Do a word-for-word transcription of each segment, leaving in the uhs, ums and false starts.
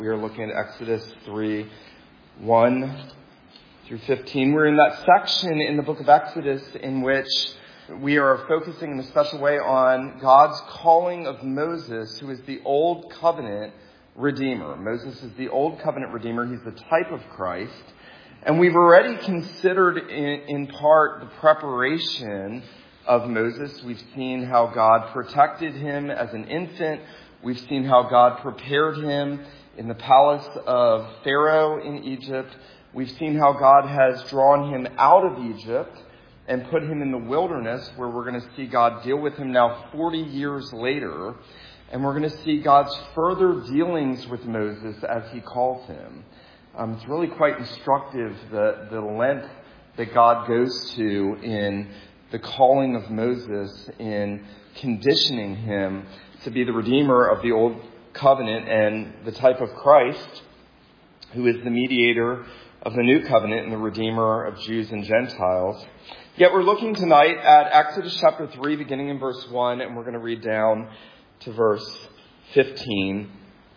We are looking at Exodus three, one through fifteen. We're in that section in the book of Exodus in which we are focusing in a special way on God's calling of Moses, who is the Old Covenant Redeemer. Moses is the Old Covenant Redeemer. He's the type of Christ. And we've already considered in, in part the preparation of Moses. We've seen how God protected him as an infant. We've seen how God prepared him in the palace of Pharaoh in Egypt. We've seen how God has drawn him out of Egypt and put him in the wilderness, where we're going to see God deal with him now forty years later. And we're going to see God's further dealings with Moses as he calls him. Um, it's really quite instructive, the, the length that God goes to in the calling of Moses, in conditioning him to be the Redeemer of the Old Covenant and the type of Christ, who is the mediator of the New Covenant and the Redeemer of Jews and Gentiles. Yet we're looking tonight at Exodus chapter three, beginning in verse one, and we're going to read down to verse fifteen.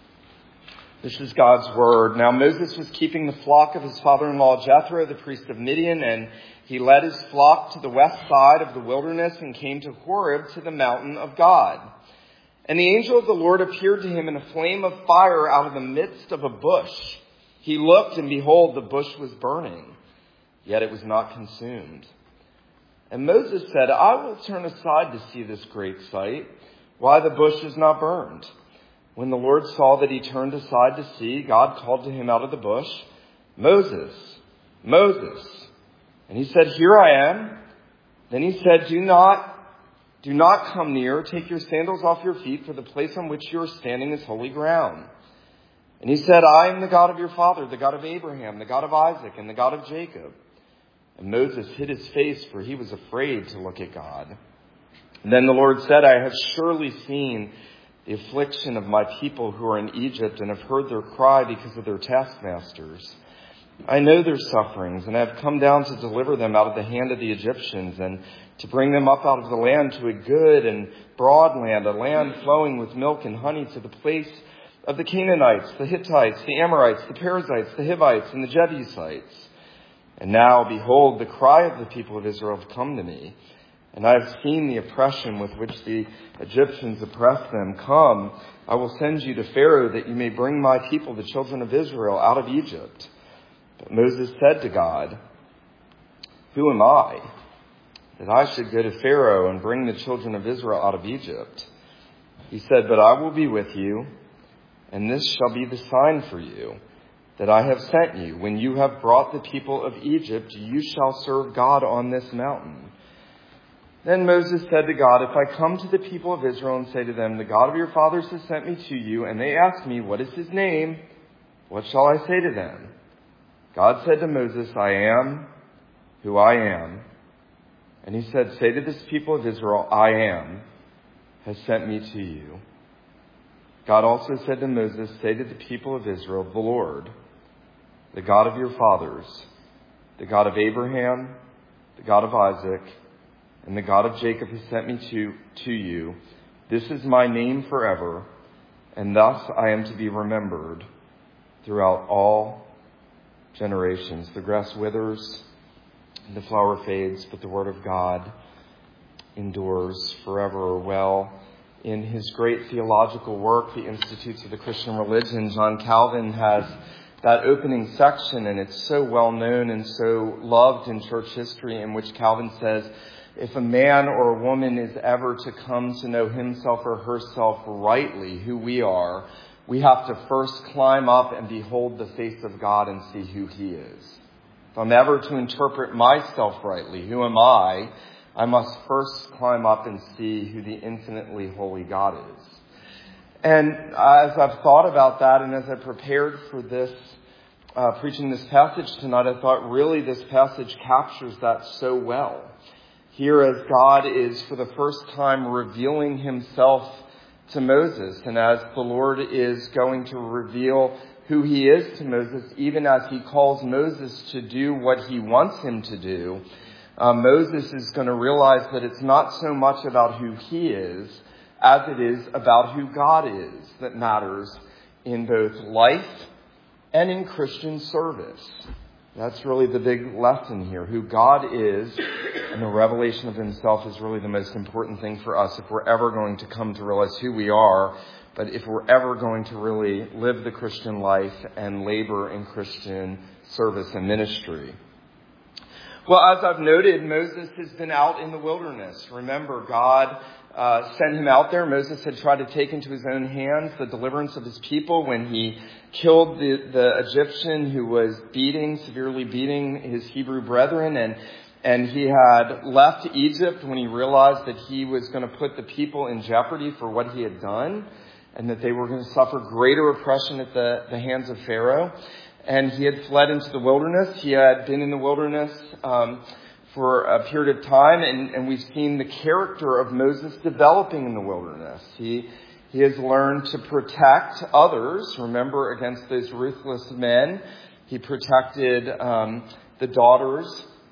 This is God's word. Now Moses was keeping the flock of his father-in-law Jethro, the priest of Midian, and he led his flock to the west side of the wilderness and came to Horeb, to the mountain of God. And the angel of the Lord appeared to him in a flame of fire out of the midst of a bush. He looked, and behold, the bush was burning, yet it was not consumed. And Moses said, I will turn aside to see this great sight, why the bush is not burned. When the Lord saw that he turned aside to see, God called to him out of the bush, Moses, Moses. And he said, Here I am. Then he said, Do not Do not come near. Take your sandals off your feet, for the place on which you are standing is holy ground. And he said, I am the God of your father, the God of Abraham, the God of Isaac, and the God of Jacob. And Moses hid his face, for he was afraid to look at God. And then the Lord said, I have surely seen the affliction of my people who are in Egypt, and have heard their cry because of their taskmasters. I know their sufferings, and I have come down to deliver them out of the hand of the Egyptians, and to bring them up out of the land to a good and broad land, a land flowing with milk and honey, to the place of the Canaanites, the Hittites, the Amorites, the Perizzites, the Hivites, and the Jebusites. And now, behold, the cry of the people of Israel have come to me, and I have seen the oppression with which the Egyptians oppress them. Come, I will send you to Pharaoh, that you may bring my people, the children of Israel, out of Egypt. But Moses said to God, Who am I, that I should go to Pharaoh and bring the children of Israel out of Egypt? He said, But I will be with you, and this shall be the sign for you, that I have sent you. When you have brought the people of Egypt, you shall serve God on this mountain. Then Moses said to God, If I come to the people of Israel and say to them, The God of your fathers has sent me to you, and they ask me, What is his name? What shall I say to them? God said to Moses, I am who I am. And he said, Say to this people of Israel, I am, has sent me to you. God also said to Moses, Say to the people of Israel, The Lord, the God of your fathers, the God of Abraham, the God of Isaac, and the God of Jacob has sent me to, to you. This is my name forever, and thus I am to be remembered throughout all generations. The grass withers, and the flower fades, but the word of God endures forever. Well, in his great theological work, The Institutes of the Christian Religion, John Calvin has that opening section, and it's so well known and so loved in church history, in which Calvin says, if a man or a woman is ever to come to know himself or herself rightly, who we are, we have to first climb up and behold the face of God and see who he is. If I'm ever to interpret myself rightly, who am I, I must first climb up and see who the infinitely holy God is. And as I've thought about that, and as I prepared for this, uh, preaching this passage tonight, I thought really this passage captures that so well. Here, as God is for the first time revealing himself to Moses, and as the Lord is going to reveal who he is to Moses, even as he calls Moses to do what he wants him to do, uh, Moses is going to realize that it's not so much about who he is as it is about who God is that matters in both life and in Christian service. That's really the big lesson here. Who God is and the revelation of himself is really the most important thing for us if we're ever going to come to realize who we are, but if we're ever going to really live the Christian life and labor in Christian service and ministry. Well, as I've noted, Moses has been out in the wilderness. Remember, God uh, sent him out there. Moses had tried to take into his own hands the deliverance of his people when he killed the, the Egyptian who was beating, severely beating his Hebrew brethren. And, and he had left Egypt when he realized that he was going to put the people in jeopardy for what he had done and that they were going to suffer greater oppression at the, the hands of Pharaoh. And he had fled into the wilderness. He had been in the wilderness um, for a period of time, and, and we've seen the character of Moses developing in the wilderness. He he has learned to protect others, remember, against those ruthless men. He protected um, the daughters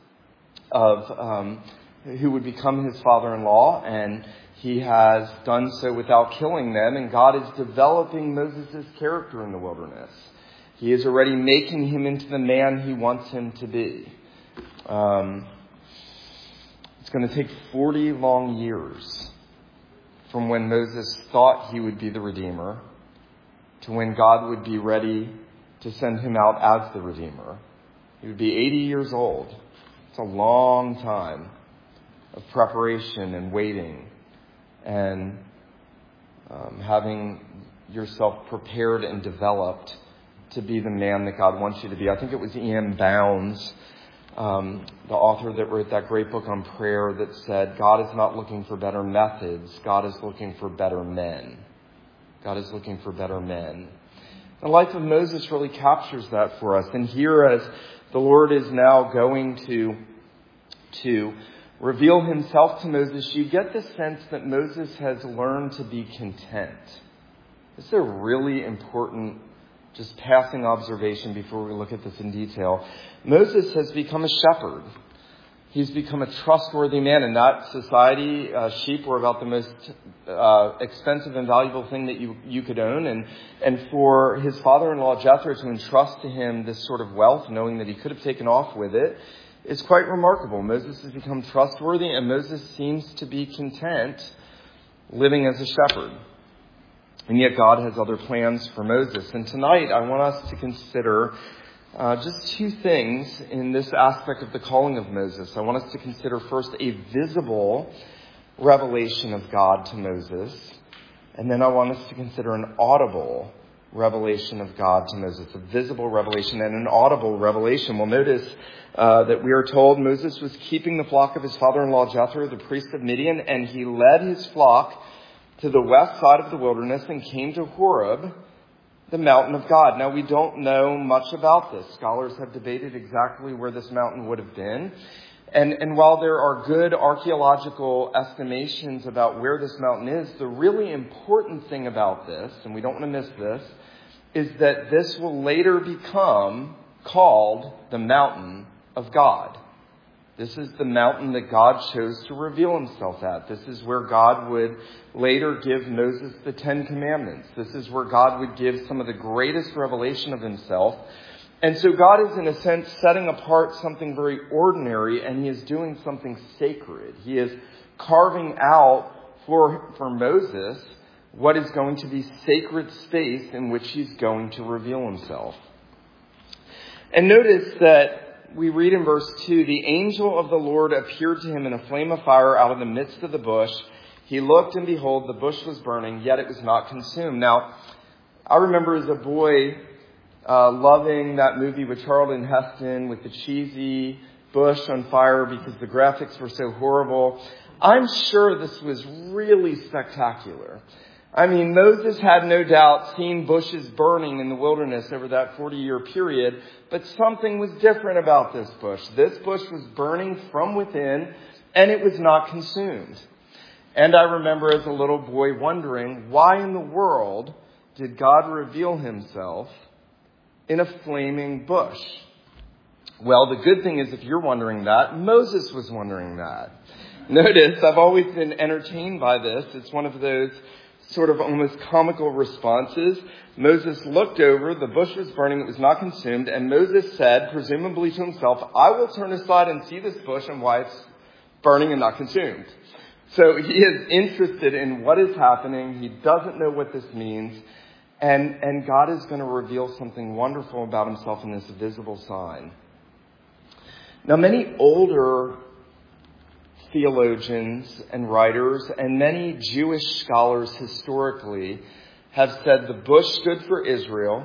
of um, who would become his father-in-law, and he has done so without killing them, and God is developing Moses' character in the wilderness. He is already making him into the man he wants him to be. Um, it's going to take forty long years from when Moses thought he would be the Redeemer to when God would be ready to send him out as the Redeemer. He would be eighty years old. It's a long time of preparation and waiting and um, having yourself prepared and developed to be the man that God wants you to be. I think it was E M Bounds, um, the author that wrote that great book on prayer, that said, God is not looking for better methods. God is looking for better men. God is looking for better men. The life of Moses really captures that for us. And here, as the Lord is now going to, to reveal himself to Moses, you get the sense that Moses has learned to be content. This is a really important just passing observation before we look at this in detail. Moses has become a shepherd. He's become a trustworthy man. In that society, uh, sheep were about the most uh, expensive and valuable thing that you, you could own. And, and for his father-in-law Jethro to entrust to him this sort of wealth, knowing that he could have taken off with it, is quite remarkable. Moses has become trustworthy, and Moses seems to be content living as a shepherd. And yet God has other plans for Moses. And tonight I want us to consider uh, just two things in this aspect of the calling of Moses. I want us to consider first a visible revelation of God to Moses. And then I want us to consider an audible revelation of God to Moses. A visible revelation and an audible revelation. We'll notice uh, that we are told Moses was keeping the flock of his father-in-law Jethro, the priest of Midian, and he led his flock to the west side of the wilderness and came to Horeb, the mountain of God. Now, we don't know much about this. Scholars have debated exactly where this mountain would have been. And, and while there are good archaeological estimations about where this mountain is, the really important thing about this, and we don't want to miss this, is that this will later become called the mountain of God. This is the mountain that God chose to reveal himself at. This is where God would later give Moses the Ten Commandments. This is where God would give some of the greatest revelation of himself. And so God is, in a sense, setting apart something very ordinary, and he is doing something sacred. He is carving out for, for Moses what is going to be sacred space in which he's going to reveal himself. And notice that we read in verse two, the angel of the Lord appeared to him in a flame of fire out of the midst of the bush. He looked, and behold, the bush was burning, yet it was not consumed. Now, I remember as a boy uh, loving that movie with Charlton Heston with the cheesy bush on fire because the graphics were so horrible. I'm sure this was really spectacular. I mean, Moses had no doubt seen bushes burning in the wilderness over that forty-year period, but something was different about this bush. This bush was burning from within, and it was not consumed. And I remember as a little boy wondering, why in the world did God reveal himself in a flaming bush? Well, the good thing is, if you're wondering that, Moses was wondering that. Notice, I've always been entertained by this. It's one of those sort of almost comical responses. Moses looked over, the bush was burning, it was not consumed, and Moses said, presumably to himself, I will turn aside and see this bush and why it's burning and not consumed. So he is interested in what is happening. He doesn't know what this means. And, and God is going to reveal something wonderful about himself in this visible sign. Now, many older theologians and writers and many Jewish scholars historically have said the bush stood for Israel,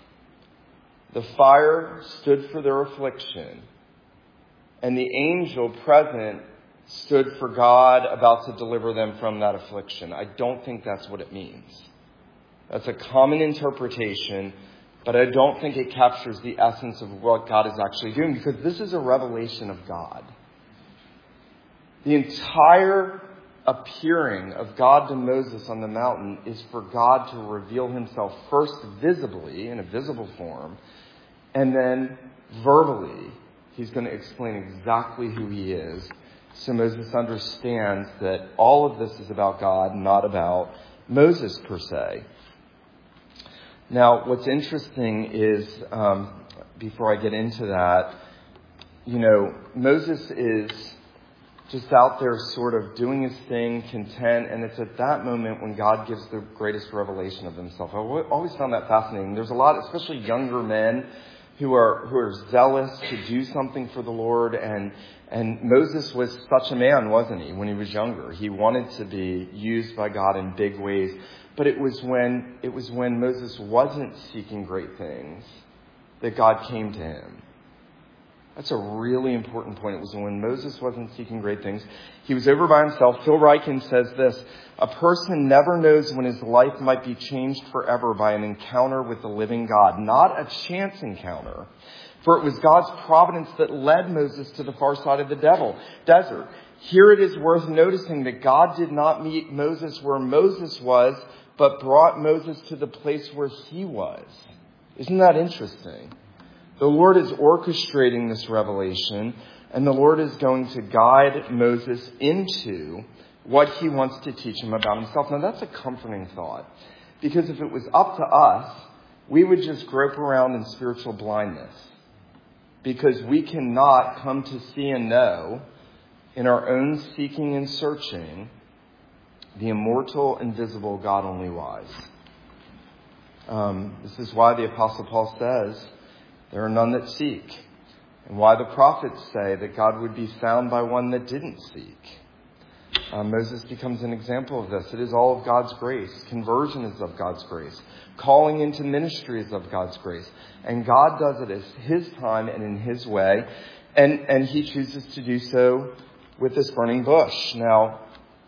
the fire stood for their affliction, and the angel present stood for God about to deliver them from that affliction. I don't think that's what it means. That's a common interpretation, but I don't think it captures the essence of what God is actually doing, because this is a revelation of God. The entire appearing of God to Moses on the mountain is for God to reveal himself first visibly, in a visible form, and then verbally, he's going to explain exactly who he is. So Moses understands that all of this is about God, not about Moses per se. Now, what's interesting is, um, before I get into that, you know, Moses is just out there sort of doing his thing, content, and it's at that moment when God gives the greatest revelation of himself. I always found that fascinating. There's a lot, especially younger men, who are who are zealous to do something for the Lord, and and Moses was such a man, wasn't he, when he was younger? He wanted to be used by God in big ways. But it was when it was when Moses wasn't seeking great things that God came to him. That's a really important point. It was when Moses wasn't seeking great things. He was over by himself. Phil Ryken says this: a person never knows when his life might be changed forever by an encounter with the living God, not a chance encounter. For it was God's providence that led Moses to the far side of the devil, desert. Here it is worth noticing that God did not meet Moses where Moses was, but brought Moses to the place where he was. Isn't that interesting? The Lord is orchestrating this revelation, and the Lord is going to guide Moses into what he wants to teach him about himself. Now, that's a comforting thought, because if it was up to us, we would just grope around in spiritual blindness, because we cannot come to see and know in our own seeking and searching the immortal, invisible, God only wise. Um, this is why the Apostle Paul says, there are none that seek. And why the prophets say that God would be found by one that didn't seek. Uh, Moses becomes an example of this. It is all of God's grace. Conversion is of God's grace. Calling into ministry is of God's grace. And God does it at his time and in his way. And, and he chooses to do so with this burning bush. Now,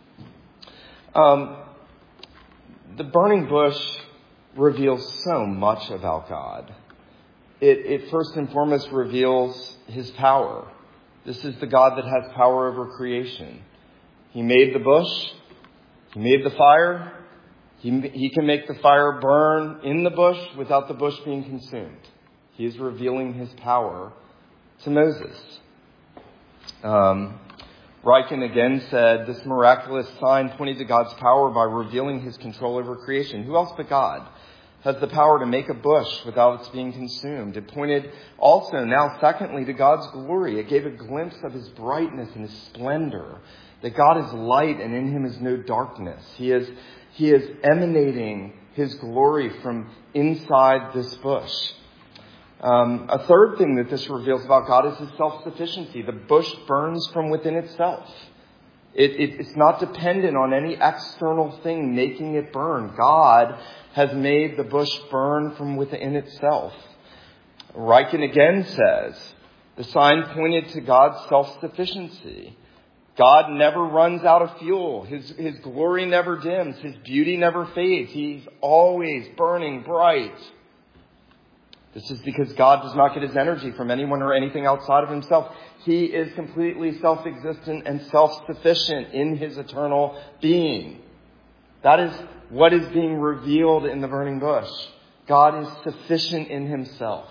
um, the burning bush reveals so much about God. It, it first and foremost reveals his power. This is the God that has power over creation. He made the bush. He made the fire. He, he can make the fire burn in the bush without the bush being consumed. He is revealing his power to Moses. Um, Ryken again said, this miraculous sign pointed to God's power by revealing his control over creation. Who else but God has the power to make a bush without its being consumed? It pointed also, now secondly, to God's glory. It gave a glimpse of his brightness and his splendor, that God is light and in him is no darkness. He is, he is emanating his glory from inside this bush. Um, a third thing that this reveals about God is his self-sufficiency. The bush burns from within itself. It, it, it's not dependent on any external thing making it burn. God has made the bush burn from within itself. Ryken again says, the sign pointed to God's self-sufficiency. God never runs out of fuel. His, his glory never dims. His beauty never fades. He's always burning bright. This is because God does not get his energy from anyone or anything outside of himself. He is completely self-existent and self-sufficient in his eternal being. That is what is being revealed in the burning bush. God is sufficient in himself.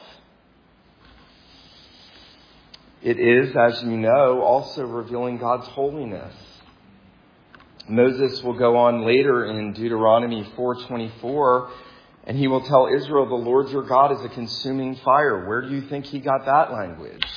It is, as you know, also revealing God's holiness. Moses will go on later in Deuteronomy four twenty-four, and he will tell Israel, the Lord your God is a consuming fire. Where do you think he got that language?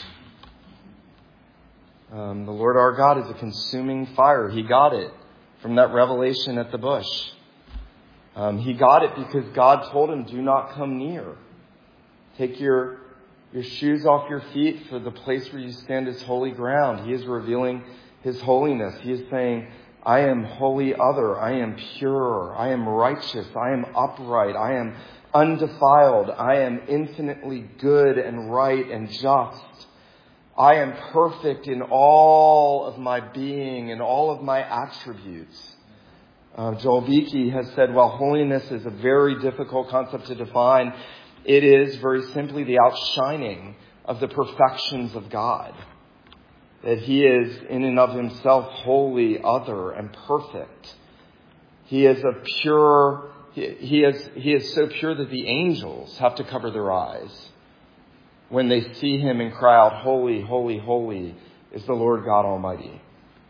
Um, the Lord our God is a consuming fire. He got it from that revelation at the bush. Um, he got it because God told him, do not come near. Take your, your shoes off your feet, for the place where you stand is holy ground. He is revealing his holiness. He is saying, I am holy other. I am pure. I am righteous. I am upright. I am undefiled. I am infinitely good and right and just. I am perfect in all of my being and all of my attributes. Uh, Joel Beeke has said, while holiness is a very difficult concept to define, it is very simply the outshining of the perfections of God. That he is in and of himself holy, other, and perfect. He is a pure, he, he is, he is so pure that the angels have to cover their eyes when they see him and cry out, holy, holy, holy is the Lord God Almighty.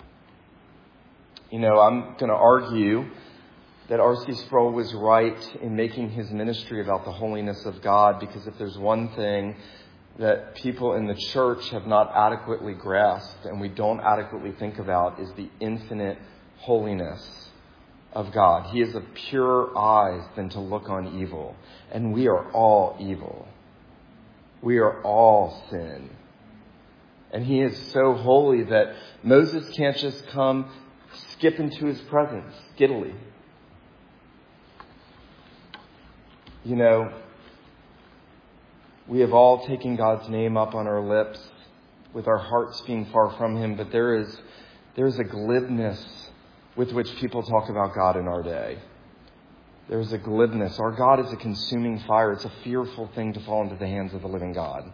You know, I'm going to argue that R C Sproul was right in making his ministry about the holiness of God, because if there's one thing that people in the church have not adequately grasped and we don't adequately think about is the infinite holiness of God. He is of purer eyes than to look on evil. And we are all evil. We are all sin. And he is so holy that Moses can't just come skip into his presence, skittily. You know, we have all taken God's name up on our lips with our hearts being far from him, but there is there is a glibness with which people talk about God in our day. There is a glibness. Our God is a consuming fire. It's a fearful thing to fall into the hands of the living God.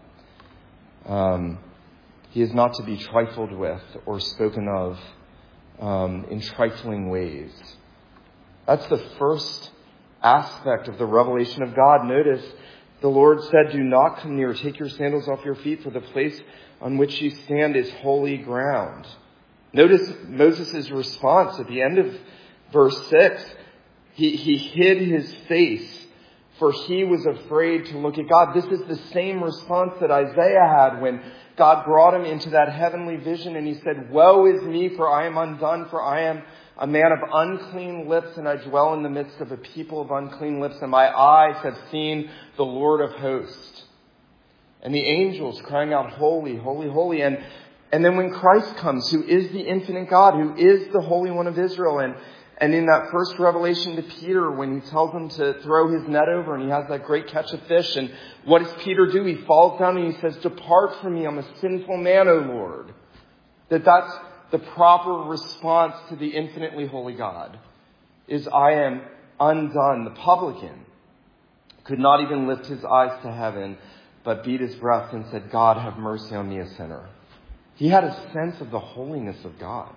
Um, he is not to be trifled with or spoken of um, in trifling ways. That's the first aspect of the revelation of God. Notice the Lord said, do not come near. Take your sandals off your feet, for the place on which you stand is holy ground. Notice Moses' response at the end of verse six. He, he hid his face, for he was afraid to look at God. This is the same response that Isaiah had when God brought him into that heavenly vision, and he said, woe is me, for I am undone, for I am a man of unclean lips, and I dwell in the midst of a people of unclean lips, and my eyes have seen the Lord of hosts. And the angels crying out, holy, holy, holy. And, and then when Christ comes, who is the infinite God, who is the Holy One of Israel, and And in that first revelation to Peter, when he tells him to throw his net over and he has that great catch of fish, and what does Peter do? He falls down and he says, depart from me, I'm a sinful man, O Lord. That that's the proper response to the infinitely holy God, is I am undone. The publican could not even lift his eyes to heaven, but beat his breast and said, God, have mercy on me, a sinner. He had a sense of the holiness of God.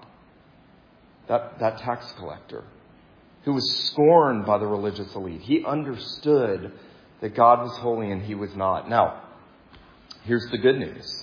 That, that tax collector who was scorned by the religious elite. He understood that God was holy and he was not. Now, here's the good news.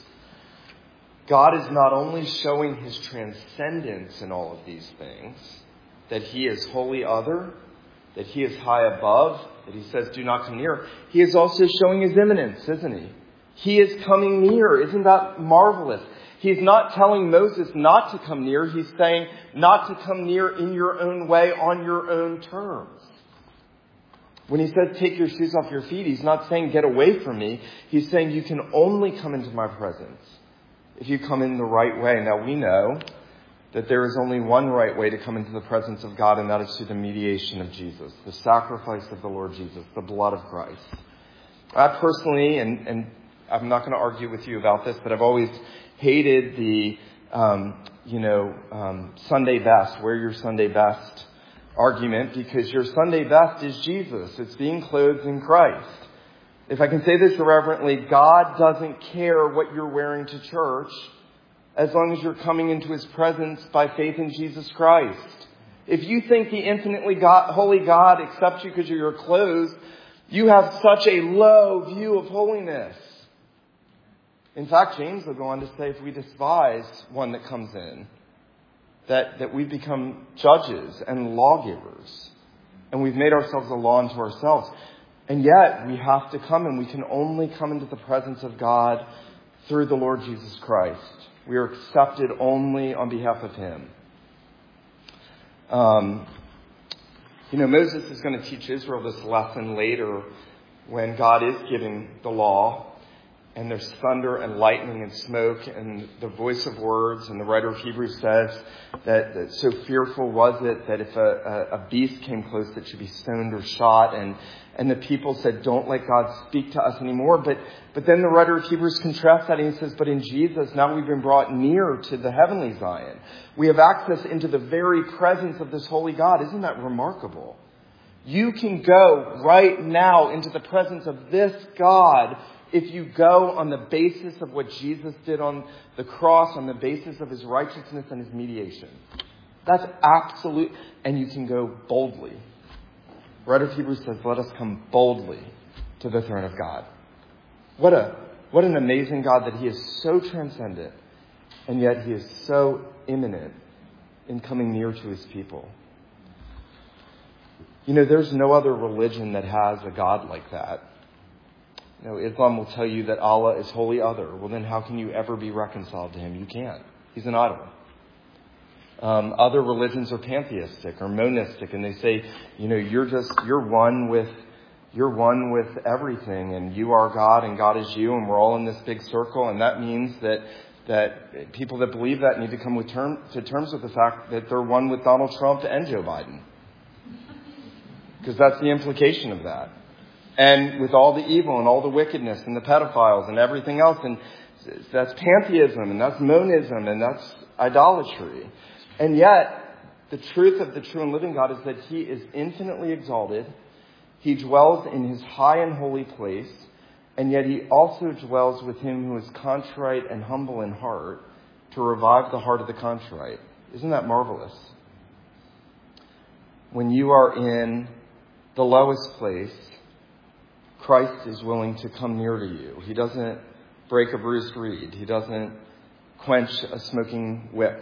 God is not only showing his transcendence in all of these things, that he is holy other, that he is high above, that he says, do not come near. He is also showing his imminence, isn't he? He is coming near. Isn't that marvelous? He's not telling Moses not to come near. He's saying not to come near in your own way, on your own terms. When he says take your shoes off your feet, he's not saying get away from me. He's saying you can only come into my presence if you come in the right way. Now we know that there is only one right way to come into the presence of God, and that is through the mediation of Jesus, the sacrifice of the Lord Jesus, the blood of Christ. I personally, and, and I'm not going to argue with you about this, but I've always hated the, um, you know, um, Sunday best, wear your Sunday best argument, because your Sunday best is Jesus. It's being clothed in Christ. If I can say this irreverently, God doesn't care what you're wearing to church as long as you're coming into his presence by faith in Jesus Christ. If you think the infinitely God, holy God accepts you because of your clothes, you have such a low view of holiness. In fact, James will go on to say, if we despise one that comes in, that, that we've become judges and lawgivers. And we've made ourselves a law unto ourselves. And yet we have to come, and we can only come into the presence of God through the Lord Jesus Christ. We are accepted only on behalf of him. Um, you know, Moses is going to teach Israel this lesson later when God is giving the law. And there's thunder and lightning and smoke and the voice of words. And the writer of Hebrews says that, that so fearful was it that if a, a, a beast came close, it should be stoned or shot. And, and the people said, don't let God speak to us anymore. But, but then the writer of Hebrews contrasts that and he says, but in Jesus, now we've been brought near to the heavenly Zion. We have access into the very presence of this holy God. Isn't that remarkable? You can go right now into the presence of this God if you go on the basis of what Jesus did on the cross, on the basis of his righteousness and his mediation. That's absolute. And you can go boldly. The writer of Hebrews says, let us come boldly to the throne of God. What a what an amazing God that he is so transcendent, and yet he is so imminent in coming near to his people. You know, there's no other religion that has a God like that. You know, Islam will tell you that Allah is wholly other. Well, then how can you ever be reconciled to him? You can't. He's an idol. Um, other religions are pantheistic or monistic, and they say, you know, you're just, you're one with, you're one with everything, and you are God, and God is you, and we're all in this big circle, and that means that that people that believe that need to come with term, to terms with the fact that they're one with Donald Trump and Joe Biden. Because that's the implication of that. And with all the evil and all the wickedness and the pedophiles and everything else. And that's pantheism and that's monism and that's idolatry. And yet, the truth of the true and living God is that he is infinitely exalted. He dwells in his high and holy place. And yet he also dwells with him who is contrite and humble in heart to revive the heart of the contrite. Isn't that marvelous? When you are in the lowest place, Christ is willing to come near to you. He doesn't break a bruised reed. He doesn't quench a smoking wick.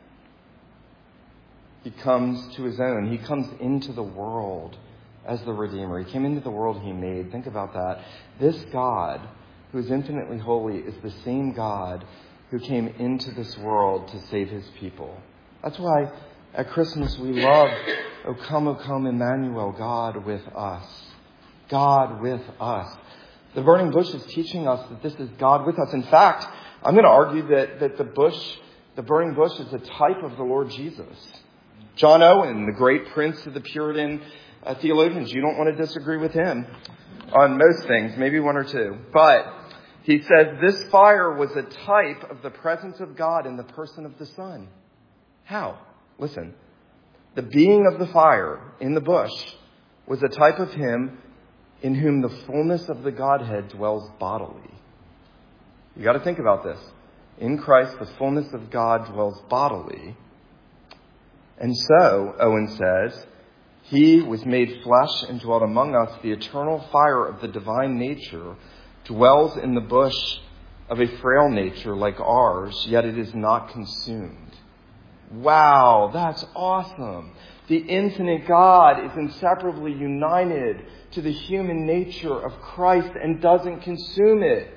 He comes to his own. He comes into the world as the Redeemer. He came into the world he made. Think about that. This God, who is infinitely holy, is the same God who came into this world to save his people. That's why at Christmas we love, O come, O come, Emmanuel, God with us. God with us. The burning bush is teaching us that this is God with us. In fact, I'm going to argue that, that the bush, the burning bush is a type of the Lord Jesus. John Owen, the great prince of the Puritan uh, theologians, you don't want to disagree with him on most things, maybe one or two. But he says this fire was a type of the presence of God in the person of the Son. How? Listen. The being of the fire in the bush was a type of him in whom the fullness of the Godhead dwells bodily. You got to think about this. In Christ, the fullness of God dwells bodily. And so, Owen says, he was made flesh and dwelt among us. The eternal fire of the divine nature dwells in the bush of a frail nature like ours, yet it is not consumed. Wow, that's awesome. The infinite God is inseparably united to the human nature of Christ and doesn't consume it.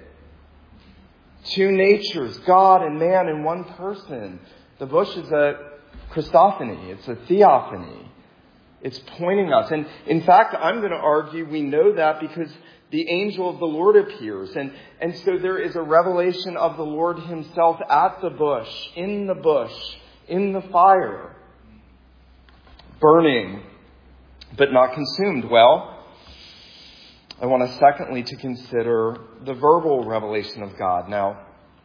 Two natures, God and man in one person. The bush is a Christophany. It's a theophany. It's pointing us. And in fact, I'm going to argue we know that because the angel of the Lord appears. And, and so there is a revelation of the Lord himself at the bush, in the bush, in the fire, burning, but not consumed. Well, I want us secondly to consider the verbal revelation of God. Now,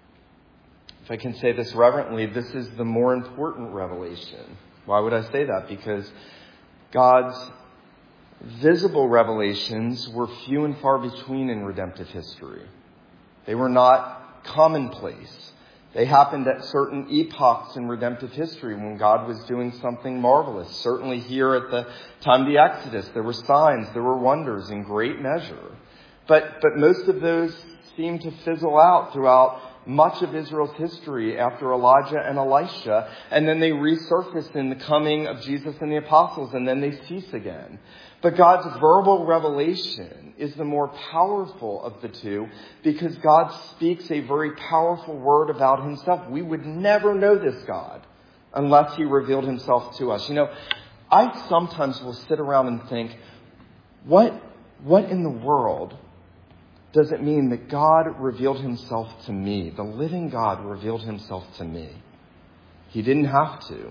if I can say this reverently, this is the more important revelation. Why would I say that? Because God's visible revelations were few and far between in redemptive history. They were not commonplace. They happened at certain epochs in redemptive history when God was doing something marvelous. Certainly here at the time of the Exodus, there were signs, there were wonders in great measure. But, but most of those seemed to fizzle out throughout much of Israel's history after Elijah and Elisha, and then they resurface in the coming of Jesus and the apostles, and then they cease again. But God's verbal revelation is the more powerful of the two because God speaks a very powerful word about himself. We would never know this God unless he revealed himself to us. You know, I sometimes will sit around and think, what, what in the world does it mean that God revealed himself to me? The living God revealed himself to me. He didn't have to.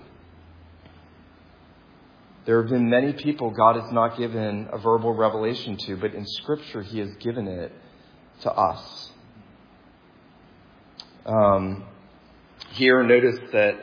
There have been many people God has not given a verbal revelation to, but in Scripture he has given it to us. Um, here, notice that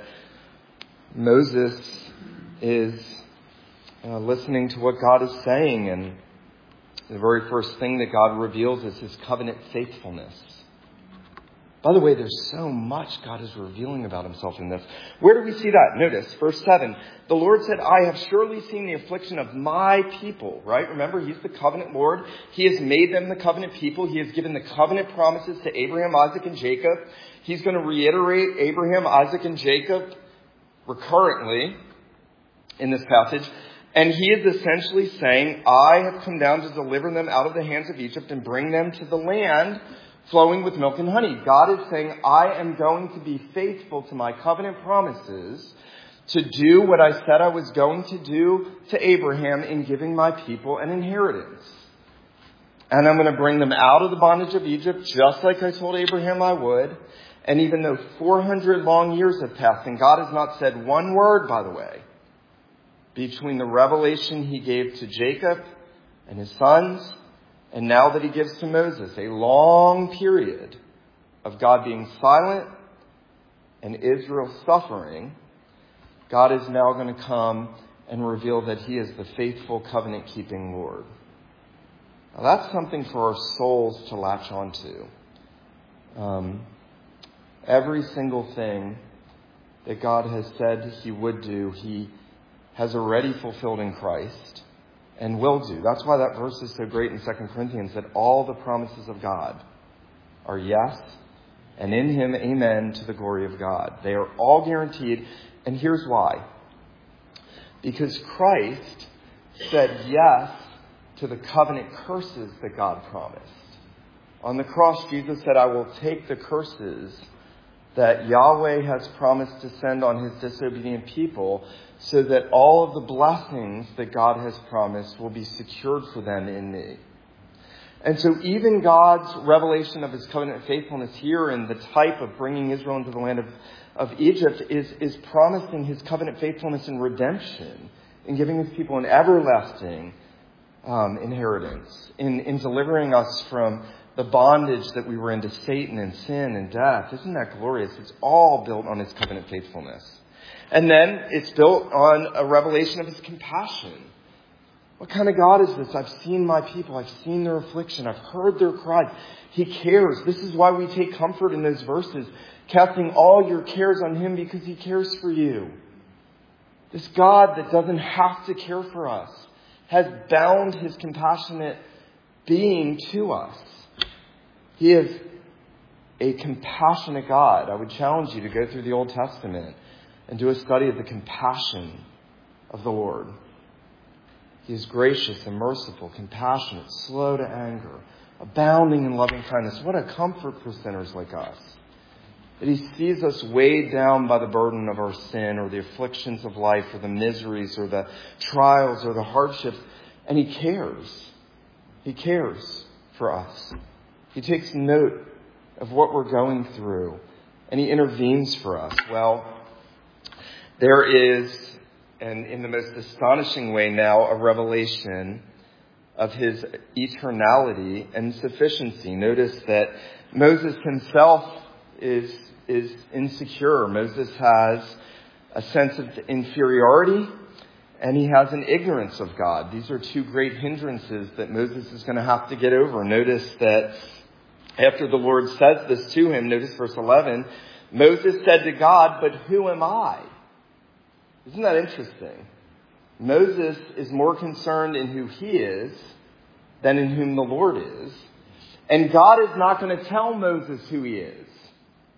Moses is uh, listening to what God is saying, and the very first thing that God reveals is his covenant faithfulness. By the way, there's so much God is revealing about himself in this. Where do we see that? Notice, verse seven. The Lord said, I have surely seen the affliction of my people. Right? Remember, he's the covenant Lord. He has made them the covenant people. He has given the covenant promises to Abraham, Isaac, and Jacob. He's going to reiterate Abraham, Isaac, and Jacob recurrently in this passage. And he is essentially saying, I have come down to deliver them out of the hands of Egypt and bring them to the land flowing with milk and honey. God is saying, I am going to be faithful to my covenant promises to do what I said I was going to do to Abraham in giving my people an inheritance. And I'm going to bring them out of the bondage of Egypt just like I told Abraham I would. And even though four hundred long years have passed, and God has not said one word, by the way, between the revelation he gave to Jacob and his sons, and now that he gives to Moses, a long period of God being silent and Israel suffering, God is now going to come and reveal that he is the faithful covenant-keeping Lord. Now that's something for our souls to latch onto. Um, every single thing that God has said he would do, he has already fulfilled in Christ and will do. That's why that verse is so great in Second Corinthians, that all the promises of God are yes, and in him, amen, to the glory of God. They are all guaranteed, and here's why. Because Christ said yes to the covenant curses that God promised. On the cross, Jesus said, I will take the curses that Yahweh has promised to send on his disobedient people so that all of the blessings that God has promised will be secured for them in me. And so even God's revelation of his covenant faithfulness here in the type of bringing Israel into the land of, of Egypt is, is promising his covenant faithfulness in redemption, in giving his people an everlasting um, inheritance, in, in delivering us from the bondage that we were into Satan and sin and death. Isn't that glorious? It's all built on his covenant faithfulness. And then it's built on a revelation of his compassion. What kind of God is this? I've seen my people. I've seen their affliction. I've heard their cry. He cares. This is why we take comfort in those verses, casting all your cares on him because he cares for you. This God that doesn't have to care for us has bound his compassionate being to us. He is a compassionate God. I would challenge you to go through the Old Testament and do a study of the compassion of the Lord. He is gracious and merciful, compassionate, slow to anger, abounding in loving kindness. What a comfort for sinners like us. That he sees us weighed down by the burden of our sin or the afflictions of life or the miseries or the trials or the hardships. And he cares. He cares for us. He takes note of what we're going through, and he intervenes for us. Well, there is, and in the most astonishing way now, a revelation of his eternality and sufficiency. Notice that Moses himself is, is insecure. Moses has a sense of inferiority, and he has an ignorance of God. These are two great hindrances that Moses is going to have to get over. Notice that after the Lord says this to him, notice verse eleven, Moses said to God, but who am I? Isn't that interesting? Moses is more concerned in who he is than in whom the Lord is. And God is not going to tell Moses who he is.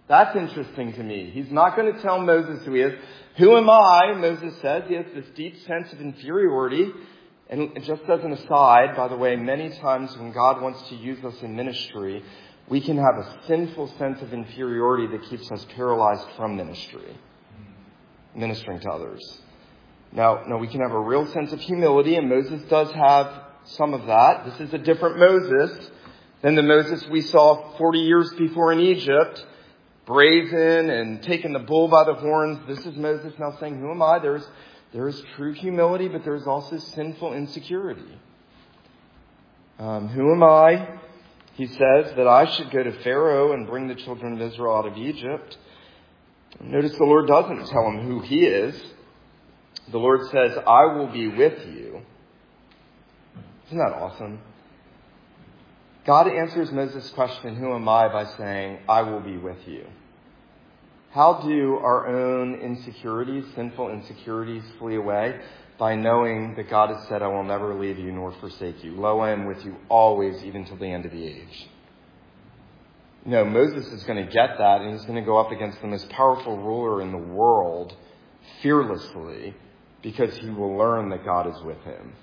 That's interesting to me. He's not going to tell Moses who he is. Who am I? Moses says. He has this deep sense of inferiority. And just as an aside, by the way, many times when God wants to use us in ministry, we can have a sinful sense of inferiority that keeps us paralyzed from ministry, ministering to others. Now, no, we can have a real sense of humility, and Moses does have some of that. This is a different Moses than the Moses we saw forty years before in Egypt, brazen and taking the bull by the horns. This is Moses now saying, who am I? There's, there is true humility, but there's also sinful insecurity. Um, who am I? He says that I should go to Pharaoh and bring the children of Israel out of Egypt. Notice the Lord doesn't tell him who he is. The Lord says, I will be with you. Isn't that awesome? God answers Moses' question, who am I, by saying, I will be with you. How do our own insecurities, sinful insecurities, flee away? By knowing that God has said, I will never leave you nor forsake you. Lo, I am with you always, even till the end of the age. You know, Moses is going to get that, and he's going to go up against the most powerful ruler in the world fearlessly, because he will learn that God is with him.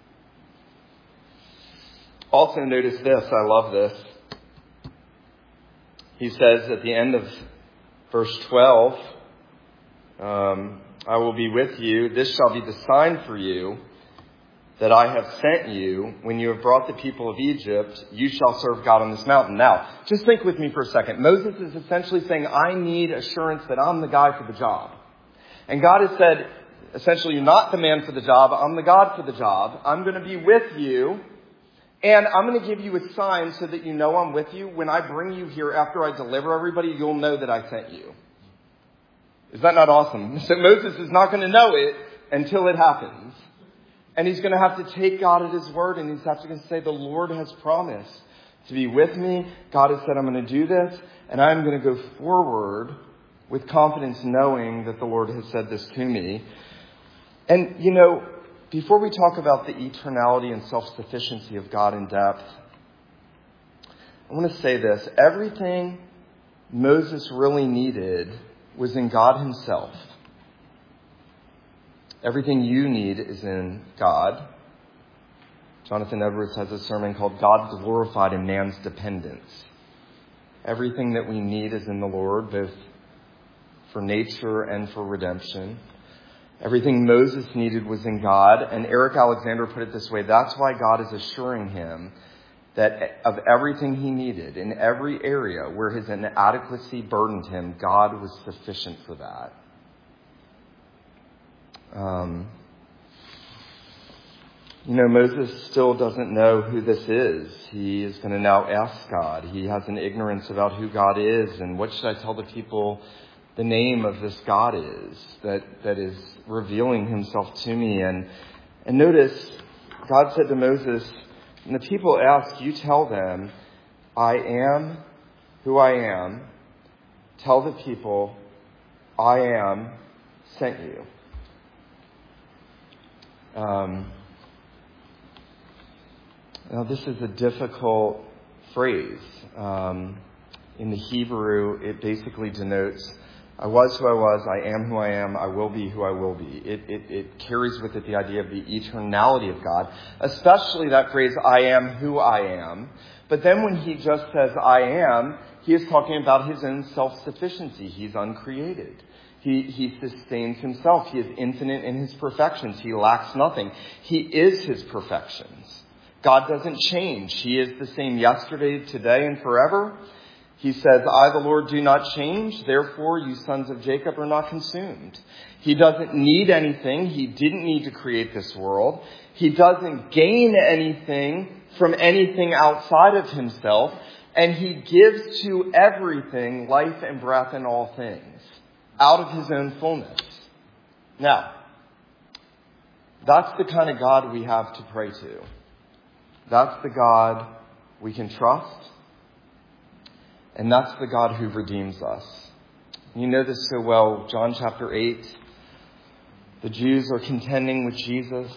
Also notice this, I love this. He says at the end of verse twelve, um, I will be with you. This shall be the sign for you that I have sent you. When you have brought the people of Egypt, you shall serve God on this mountain. Now, just think with me for a second. Moses is essentially saying, I need assurance that I'm the guy for the job. And God has said, essentially, you're not the man for the job. I'm the God for the job. I'm going to be with you. And I'm going to give you a sign so that you know I'm with you. When I bring you here after I deliver everybody, you'll know that I sent you. Is that not awesome? So Moses is not going to know it until it happens. And he's going to have to take God at his word, and he's going to say, the Lord has promised to be with me. God has said, I'm going to do this, and I'm going to go forward with confidence, knowing that the Lord has said this to me. And, you know, before we talk about the eternality and self-sufficiency of God in depth, I want to say this. Everything Moses really needed was in God himself. Everything you need is in God. Jonathan Edwards has a sermon called God Glorified in Man's Dependence. Everything that we need is in the Lord, both for nature and for redemption. Everything Moses needed was in God. And Eric Alexander put it this way. That's why God is assuring him that of everything he needed, in every area where his inadequacy burdened him, God was sufficient for that. Um, you know, Moses still doesn't know who this is. He is going to now ask God. He has an ignorance about who God is, and what should I tell the people the name of this God is that, that is revealing himself to me. And, and notice, God said to Moses, when the people ask, you tell them, I am who I am. Tell the people, I am sent you. Um, now, this is a difficult phrase. Um, in the Hebrew, it basically denotes, I was who I was, I am who I am, I will be who I will be. It, it, it carries with it the idea of the eternality of God, especially that phrase, I am who I am. But then when he just says, I am, he is talking about his own self-sufficiency. He's uncreated. He, he sustains himself. He is infinite in his perfections. He lacks nothing. He is his perfections. God doesn't change. He is the same yesterday, today, and forever. He says, I, the Lord, do not change. Therefore, you sons of Jacob are not consumed. He doesn't need anything. He didn't need to create this world. He doesn't gain anything from anything outside of himself. And he gives to everything life and breath in all things out of his own fullness. Now, that's the kind of God we have to pray to. That's the God we can trust. And that's the God who redeems us. You know this so well. John chapter eight. The Jews are contending with Jesus.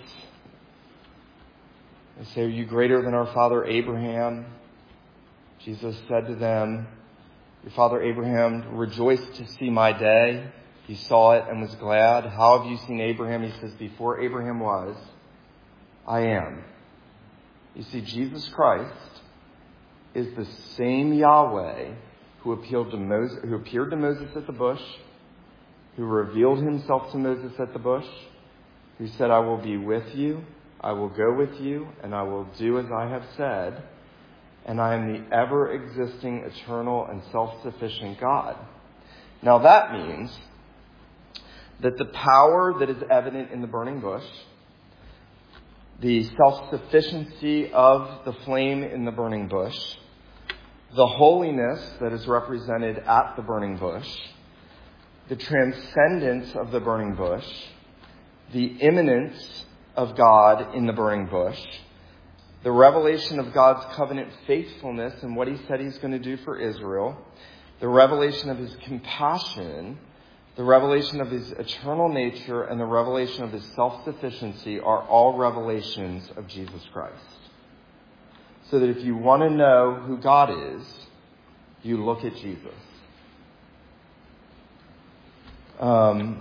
They say, are you greater than our father Abraham? Jesus said to them, Your father Abraham rejoiced to see my day. He saw it and was glad. How have you seen Abraham? He says, before Abraham was, I am. You see, Jesus Christ is the same Yahweh who appealed to Moses, who appeared to Moses at the bush, who revealed himself to Moses at the bush, who said, I will be with you, I will go with you, and I will do as I have said, and I am the ever-existing, eternal, and self-sufficient God. Now that means that the power that is evident in the burning bush, the self-sufficiency of the flame in the burning bush, the holiness that is represented at the burning bush, the transcendence of the burning bush, the immanence of God in the burning bush, the revelation of God's covenant faithfulness and what he said he's going to do for Israel, the revelation of his compassion, the revelation of his eternal nature, and the revelation of his self-sufficiency are all revelations of Jesus Christ. So that if you want to know who God is, you look at Jesus. Um,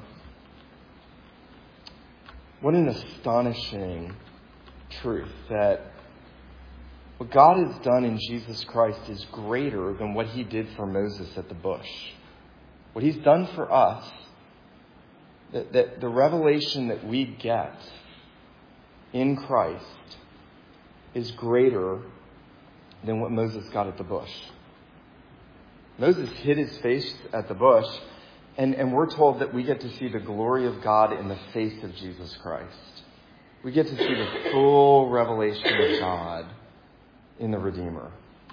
what an astonishing truth that what God has done in Jesus Christ is greater than what he did for Moses at the bush. What he's done for us, that, that the revelation that we get in Christ is greater than what Moses got at the bush. Moses hid his face at the bush, and, and we're told that we get to see the glory of God in the face of Jesus Christ. We get to see the full revelation of God in the Redeemer.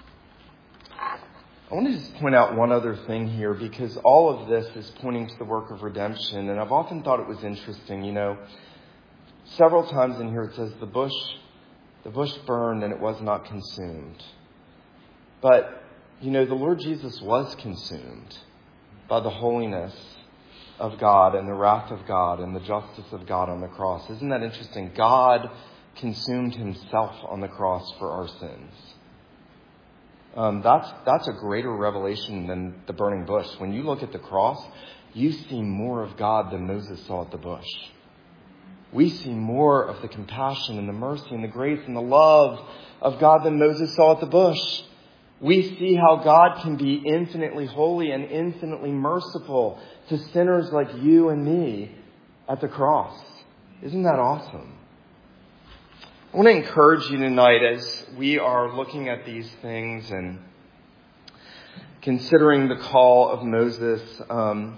I want to just point out one other thing here, because all of this is pointing to the work of redemption, and I've often thought it was interesting. You know, several times in here it says the bush, the bush burned and it was not consumed. But, you know, the Lord Jesus was consumed by the holiness of God and the wrath of God and the justice of God on the cross. Isn't that interesting? God consumed himself on the cross for our sins. Um, that's that's a greater revelation than the burning bush. When you look at the cross, you see more of God than Moses saw at the bush. We see more of the compassion and the mercy and the grace and the love of God than Moses saw at the bush. We see how God can be infinitely holy and infinitely merciful to sinners like you and me at the cross. Isn't that awesome? I want to encourage you tonight as we are looking at these things and considering the call of Moses. Um,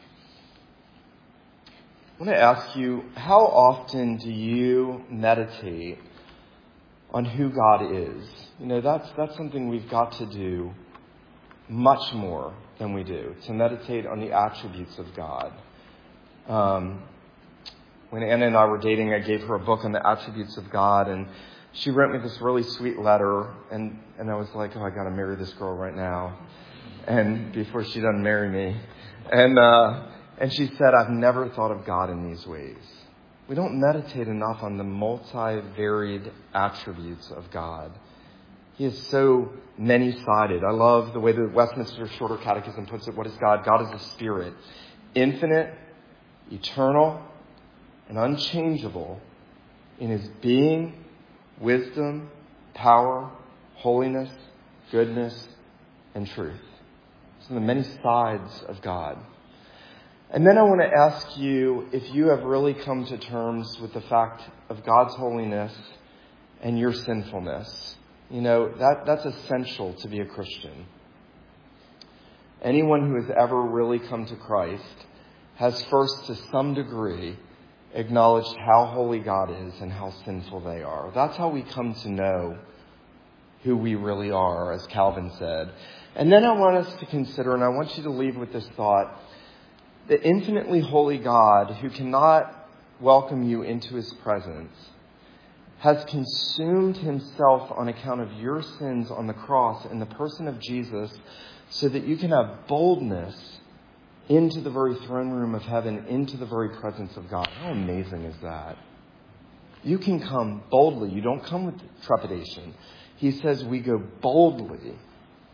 I want to ask you, how often do you meditate on who God is? You know, that's that's something we've got to do much more than we do, to meditate on the attributes of God. Um, when Anna and I were dating, I gave her a book on the attributes of God, and she wrote me this really sweet letter, and, and I was like, oh, I got to marry this girl right now, and before she doesn't marry me. And uh, and she said, I've never thought of God in these ways. We don't meditate enough on the multi-varied attributes of God. He is so many-sided. I love the way the Westminster Shorter Catechism puts it. What is God? God is a spirit, infinite, eternal, and unchangeable in his being, wisdom, power, holiness, goodness, and truth. So the many sides of God. And then I want to ask you if you have really come to terms with the fact of God's holiness and your sinfulness. You know, that, that's essential to be a Christian. Anyone who has ever really come to Christ has first, to some degree, acknowledged how holy God is and how sinful they are. That's how we come to know who we really are, as Calvin said. And then I want us to consider, and I want you to leave with this thought, the infinitely holy God, who cannot welcome you into his presence, has consumed himself on account of your sins on the cross in the person of Jesus, so that you can have boldness into the very throne room of heaven, into the very presence of God. How amazing is that? You can come boldly. You don't come with trepidation. He says we go boldly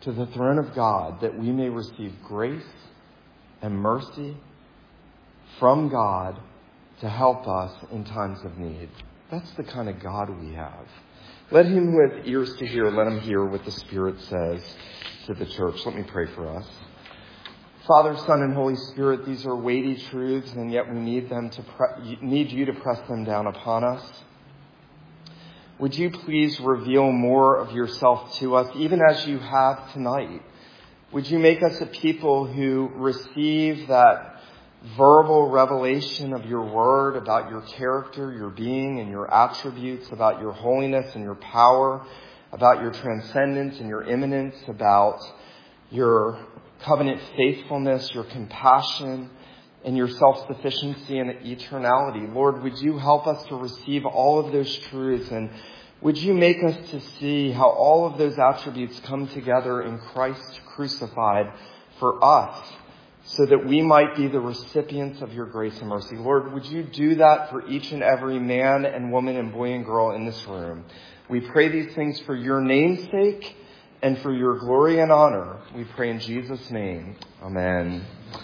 to the throne of God that we may receive grace and mercy from God to help us in times of need. That's the kind of God we have. Let him who has ears to hear, let him hear what the Spirit says to the church. Let me pray for us. Father, Son, and Holy Spirit, these are weighty truths, and yet we need them to pre- need you to press them down upon us. Would you please reveal more of yourself to us, even as you have tonight? Would you make us a people who receive that verbal revelation of your word about your character, your being, and your attributes, about your holiness and your power, about your transcendence and your immanence, about your covenant faithfulness, your compassion, and your self-sufficiency and eternality. Lord, would you help us to receive all of those truths, and would you make us to see how all of those attributes come together in Christ crucified for us, so that we might be the recipients of your grace and mercy. Lord, would you do that for each and every man and woman and boy and girl in this room? We pray these things for your name's sake and for your glory and honor. We pray in Jesus' name. Amen.